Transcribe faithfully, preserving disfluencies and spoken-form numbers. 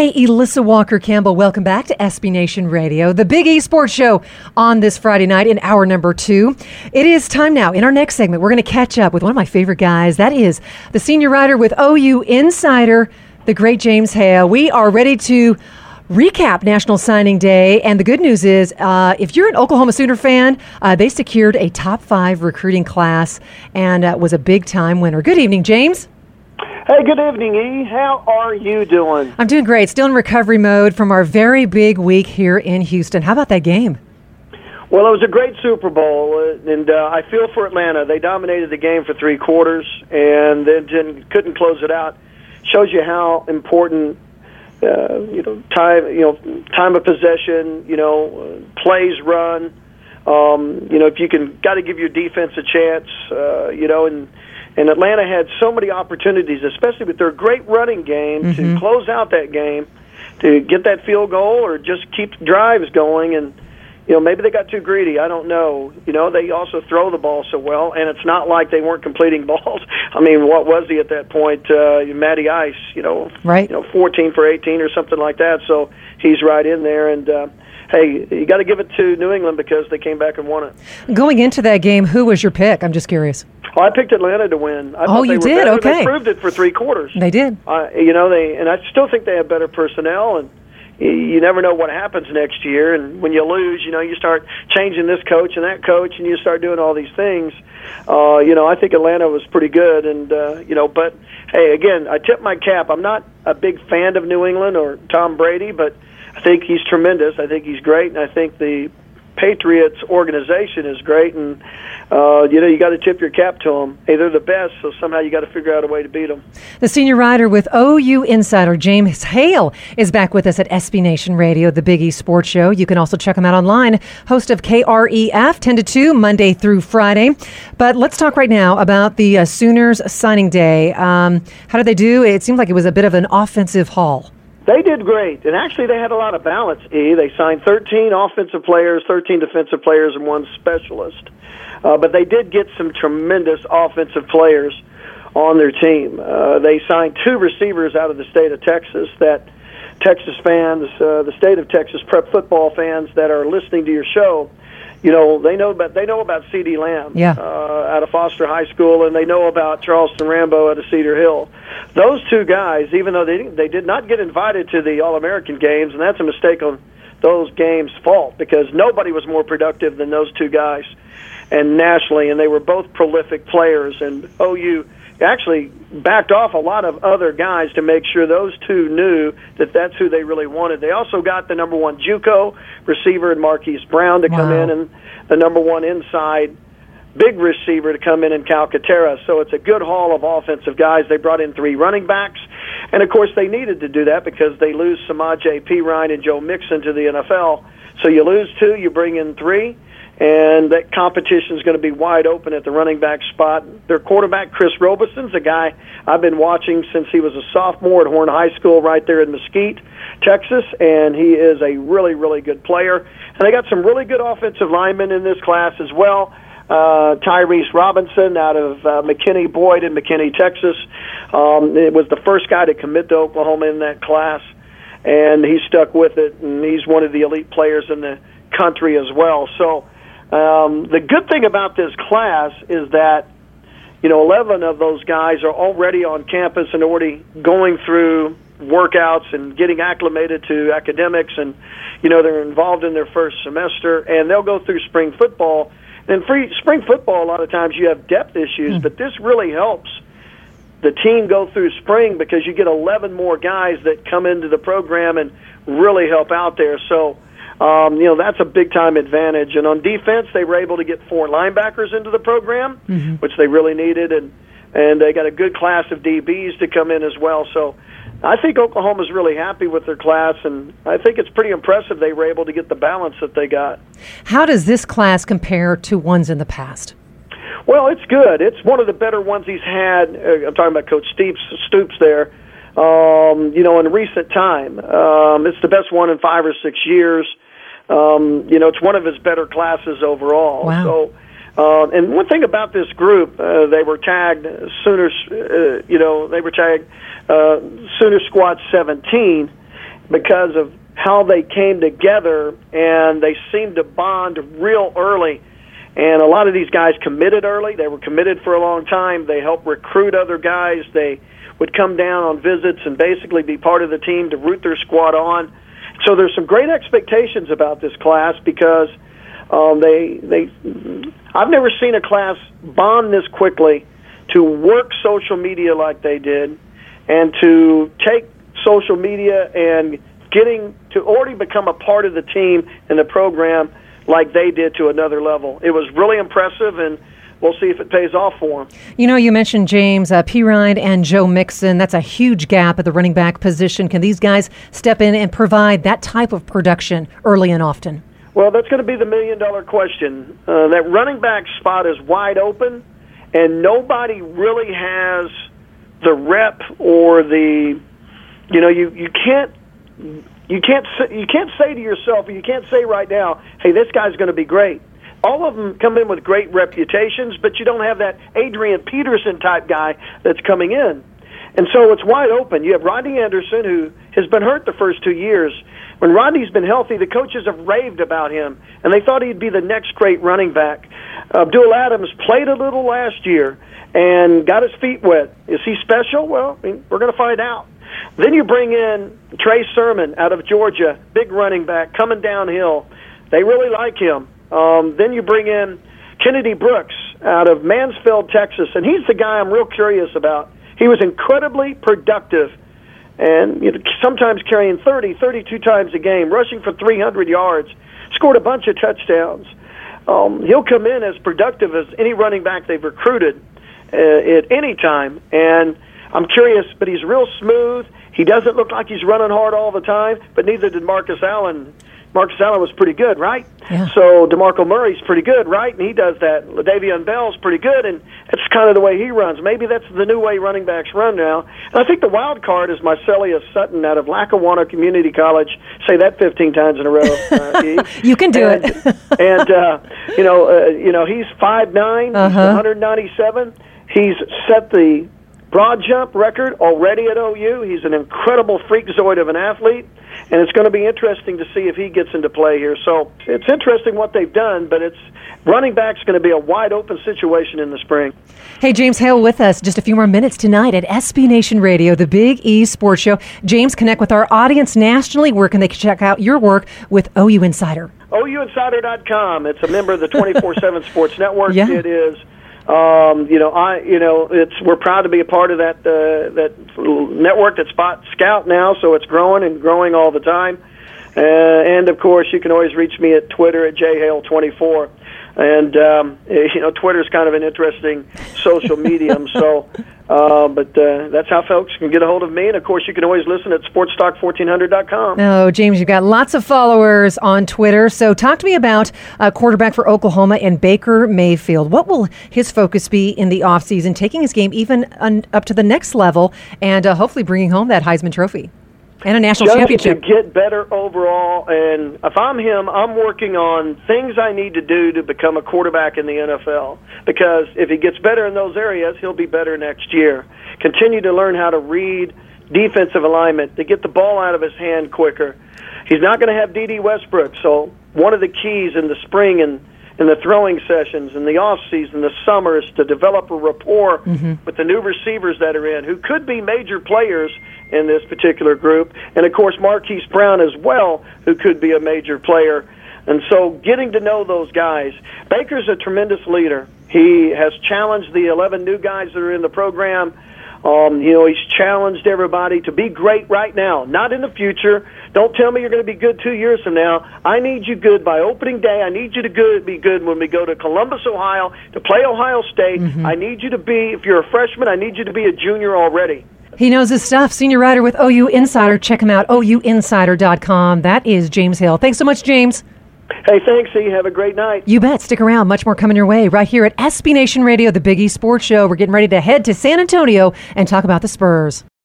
Hey, Elissa Walker-Campbell, welcome back to S B Nation Radio, the Big E Sports Show on this Friday night in hour number two. It is time now. In our next segment, we're going to catch up with one of my favorite guys. That is the senior writer with O U Insider, the great James Hale. We are ready to recap National Signing Day, and the good news is uh, if you're an Oklahoma Sooner fan, uh, they secured a top five recruiting class and uh, was a big-time winner. Good evening, James. Hey, good evening, E. How are you doing? I'm doing great. Still in recovery mode from our very big week here in Houston. How about that game? Well, it was a great Super Bowl, uh, and uh, I feel for Atlanta. They dominated the game for three quarters and then didn't, couldn't close it out. Shows you how important, uh, you know, time, you know, time of possession, you know, uh, plays run. Um, you know, if you can, got to give your defense a chance, uh, you know, and. And Atlanta had so many opportunities, especially with their great running game, mm-hmm. to close out that game, to get that field goal or just keep drives going. And, you know, maybe they got too greedy. I don't know. You know, they also throw the ball so well, and it's not like they weren't completing balls. I mean, what was he at that point? Uh, Matty Ice, you know, right. you know, fourteen for eighteen or something like that. So he's right in there. And, uh, hey, you got to give it to New England because they came back and won it. Going into that game, who was your pick? I'm just curious. Oh, I picked Atlanta to win. I oh, you they were did? Better. Okay. They proved it for three quarters. They did. Uh, you know, they and I still think they have better personnel, and you, you never know what happens next year. And when you lose, you know, you start changing this coach and that coach, and you start doing all these things. Uh, you know, I think Atlanta was pretty good, and uh, you know, but hey, again, I tip my cap. I'm not a big fan of New England or Tom Brady, but I think he's tremendous. I think he's great, and I think the Patriots organization is great, and uh, you know, you got to tip your cap to them. Hey, they're the best, so somehow you got to figure out a way to beat them. The senior writer with O U Insider, James Hale, is back with us at S B Nation Radio, the Big E Sports Show. You can also check him out online, host of K R E F, ten to two, Monday through Friday. But let's talk right now about the uh, Sooners signing day. Um, how did they do? It seemed like it was a bit of an offensive haul. They did great, and actually they had a lot of balance, E. They signed thirteen offensive players, thirteen defensive players, and one specialist. Uh, but they did get some tremendous offensive players on their team. Uh, they signed two receivers out of the state of Texas that Texas fans, uh, the state of Texas prep football fans that are listening to your show, you know, they know about they know about C D Lamb yeah. uh, out of Foster High School, and they know about Charleston Rambo out of Cedar Hill. Those two guys, even though they they did not get invited to the All-American games, and that's a mistake on those games' fault because nobody was more productive than those two guys, and nationally, and they were both prolific players. And O U actually backed off a lot of other guys to make sure those two knew that that's who they really wanted. They also got the number one JUCO receiver in Marquise Brown to come wow. in, and the number one inside big receiver to come in in Calcaterra. So it's a good haul of offensive guys. They brought in three running backs, and of course they needed to do that because they lose Samaje Perine and Joe Mixon to the N F L. So you lose two, you bring in three, and that competition is going to be wide open at the running back spot. Their quarterback, Chris Robeson's a guy I've been watching since he was a sophomore at Horn High School right there in Mesquite, Texas, and he is a really, really good player. And they got some really good offensive linemen in this class as well. Uh, Tyrese Robinson out of uh, McKinney Boyd in McKinney, Texas. Um, it was the first guy to commit to Oklahoma in that class, and he stuck with it, and he's one of the elite players in the country as well. So um, the good thing about this class is that, you know, eleven of those guys are already on campus and already going through workouts and getting acclimated to academics, and, you know, they're involved in their first semester, and they'll go through spring football. In free, spring football, a lot of times you have depth issues, mm. but this really helps the team go through spring because you get eleven more guys that come into the program and really help out there. So, um, you know, that's a big-time advantage. And on defense, they were able to get four linebackers into the program, mm-hmm. which they really needed, and, and they got a good class of D Bs to come in as well. So I think Oklahoma's really happy with their class, and I think it's pretty impressive they were able to get the balance that they got. How does this class compare to ones in the past? Well, it's good. It's one of the better ones he's had. Uh, I'm talking about Coach Stoops, Stoops there, um, you know, in recent time. Um, it's the best one in five or six years. Um, you know, it's one of his better classes overall. Wow. So, uh, and one thing about this group, uh, they were tagged Sooners, uh, you know, they were tagged uh, Sooner Squad seventeen, because of how they came together, and they seemed to bond real early. And a lot of these guys committed early. They were committed for a long time. They helped recruit other guys. They would come down on visits and basically be part of the team to root their squad on. So there's some great expectations about this class because um, they they I've never seen a class bond this quickly, to work social media like they did, and to take social media and getting to already become a part of the team and the program like they did to another level. It was really impressive, and we'll see if it pays off for them. You know, you mentioned James uh, Pirine and Joe Mixon. That's a huge gap at the running back position. Can these guys step in and provide that type of production early and often? Well, that's going to be the million-dollar question. Uh, that running back spot is wide open, and nobody really has the rep or the, you know, you, you can't you can't you can't say to yourself, or you can't say right now, hey, this guy's going to be great. All of them come in with great reputations, but you don't have that Adrian Peterson type guy that's coming in. And so it's wide open. You have Rodney Anderson, who has been hurt the first two years. When Rodney's been healthy, the coaches have raved about him, and they thought he'd be the next great running back. Abdul Adams played a little last year and got his feet wet. Is he special? Well, I mean, we're going to find out. Then you bring in Trey Sermon out of Georgia, big running back, coming downhill. They really like him. Um, then you bring in Kennedy Brooks out of Mansfield, Texas, and he's the guy I'm real curious about. He was incredibly productive, and you know, sometimes carrying thirty, thirty-two times a game, rushing for three hundred yards, scored a bunch of touchdowns. Um, he'll come in as productive as any running back they've recruited uh, at any time, and I'm curious, but he's real smooth. He doesn't look like he's running hard all the time, but neither did Marcus Allen. Marcus Allen was pretty good, right? Yeah. So DeMarco Murray's pretty good, right? And he does that. LaDavion Bell's pretty good, and that's kind of the way he runs. Maybe that's the new way running backs run now. And I think the wild card is Marcellus Sutton out of Lackawanna Community College. Say that fifteen times in a row. Uh, you can do and, it. and uh, you know, uh, you know, he's five nine, uh-huh. one ninety-seven. He's set the broad jump record already at O U. He's an incredible freakazoid of an athlete, and it's going to be interesting to see if he gets into play here. So it's interesting what they've done, but it's running back's going to be a wide-open situation in the spring. Hey, James Hale with us just a few more minutes tonight at S B Nation Radio, the Big E Sports Show. James, connect with our audience nationally. Where can they check out your work with O U Insider? O U Insider dot com. It's a member of the twenty-four seven Sports Network. Yeah. It is. Um, you know, I, you know, it's, we're proud to be a part of that, uh, that network that's Spot Scout now, so it's growing and growing all the time. Uh, and of course, you can always reach me at Twitter at j hale twenty-four. And, um, you know, Twitter's kind of an interesting social medium, so, uh, but, uh, that's how folks can get a hold of me. And of course, you can always listen at sports talk fourteen hundred dot com. Oh, James, you've got lots of followers on Twitter. So talk to me about uh, quarterback for Oklahoma and Baker Mayfield. What will his focus be in the offseason, taking his game even un- up to the next level and uh, hopefully bringing home that Heisman Trophy and a national Just championship? To get better overall, and if I'm him, I'm working on things I need to do to become a quarterback in the N F L, because if he gets better in those areas, he'll be better next year. Continue to learn how to read defensive alignment, to get the ball out of his hand quicker. He's not going to have D D Westbrook, so one of the keys in the spring and in the throwing sessions, in the off season, the summer, is to develop a rapport mm-hmm. with the new receivers that are in, who could be major players in this particular group, and of course Marquise Brown as well, who could be a major player. And so getting to know those guys. Baker's a tremendous leader. He has challenged the eleven new guys that are in the program. Um, you know, he's challenged everybody to be great right now, not in the future. Don't tell me you're going to be good two years from now. I need you good by opening day. I need you to good, be good when we go to Columbus, Ohio, to play Ohio State. Mm-hmm. I need you to be, if you're a freshman, I need you to be a junior already. He knows his stuff. Senior writer with O U Insider. Check him out, O U insider dot com. That is James Hale. Thanks so much, James. Hey, thanks, E. Have a great night. You bet. Stick around. Much more coming your way right here at S B Nation Radio, the Big E Sports Show. We're getting ready to head to San Antonio and talk about the Spurs.